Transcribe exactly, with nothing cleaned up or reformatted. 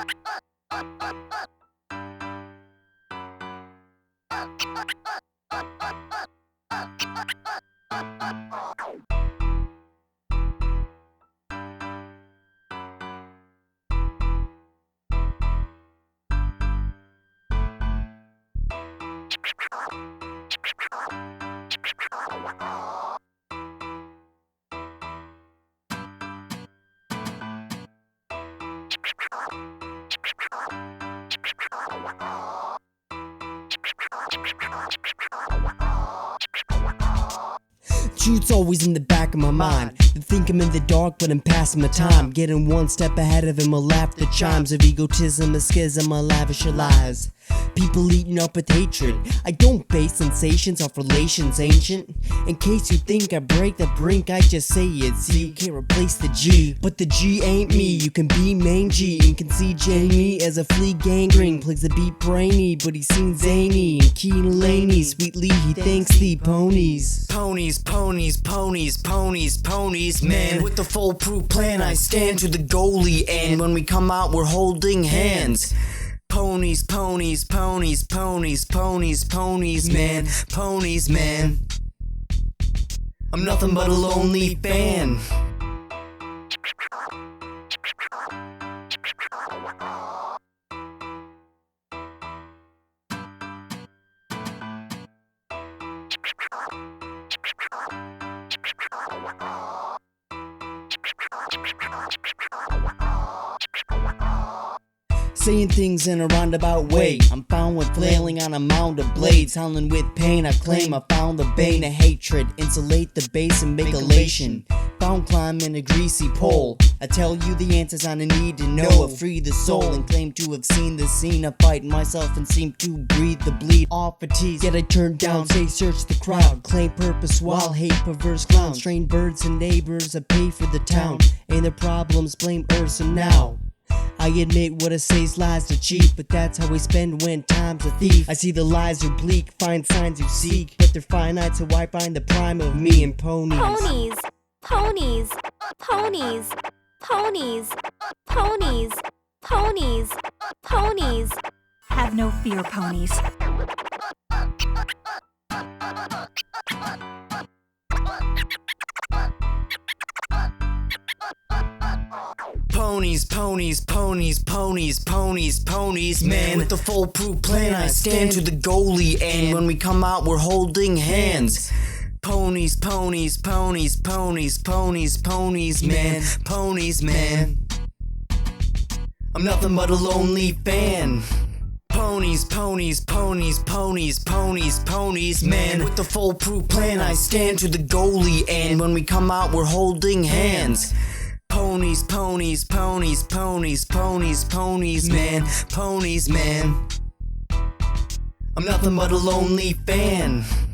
Truth's always in the back of my mind. They think I'm in the dark, but I'm passing my time. Getting one step ahead of him, I'll laugh the chimes of egotism, a schism, I'll lavish your lies. People eating up with hatred. I don't base sensations off relations ancient. In case you think I break the brink, I just say it. See, you can't replace the G, but the G ain't me. You can be mangy and can see Jamie as a flea gangrene. Plays the beat brainy, but he seems zany and Keen Laney. Sweetly he thanks the ponies. Ponies, ponies, ponies, ponies, ponies, man. With the foolproof plan, I stand to the goalie, and when we come out, we're holding hands. Ponies, ponies, ponies, ponies, ponies, ponies, man, ponies, man. I'm nothing but a lonely fan. Saying things in a roundabout way. I'm found with flailing on a mound of blades. Howling with pain, I claim I found the bane of hatred. Insulate the base and make elation. Found climbing a greasy pole. I tell you the answers I need to know. I free the soul and claim to have seen the scene. I fight myself and seem to breathe the bleed off fatigue. Yet I turn down, say search the crowd. Claim purpose while hate perverse clowns. Train birds and neighbors, I pay for the town. And the problems blame Earth, so now I admit what I say's lies are cheap, but that's how we spend when time's a thief. I see the lies are bleak, find signs you seek, but they're finite, so I find the prime of me and ponies. Ponies, ponies, ponies, ponies, ponies, ponies, ponies. Have no fear, ponies. Ponies, ponies, ponies, ponies, ponies, ponies, man. With the foolproof plan, I stand to the goalie, and when we come out, we're holding hands. Ponies, ponies, ponies, ponies, ponies, ponies, man, ponies, man. I'm nothing but a lonely fan. Ponies, ponies, ponies, ponies, ponies, ponies, man. With the foolproof plan, I stand to the goalie, and when we come out, we're holding hands. Ponies, ponies, ponies, ponies, ponies, ponies, man, ponies, man. I'm nothing but a lonely fan.